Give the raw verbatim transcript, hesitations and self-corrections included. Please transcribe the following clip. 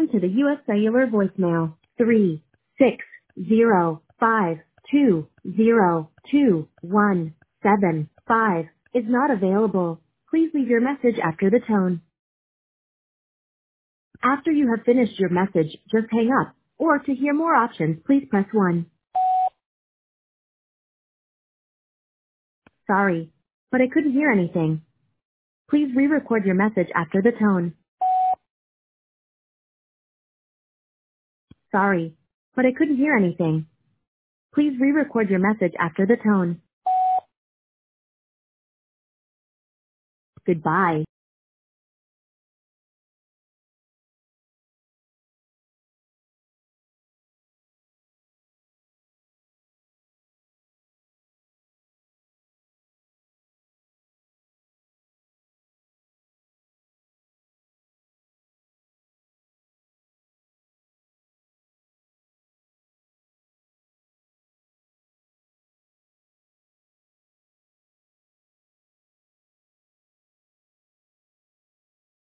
Welcome to the U S Cellular voicemail. Three six zero five two zero two one seven five is not available. Please leave your message after the tone. After you have finished your message, just hang up. Or to hear more options, please press one. Sorry, but I couldn't hear anything. Please re-record your message after the tone. Sorry, but I couldn't hear anything. Please re-record your message after the tone. Goodbye.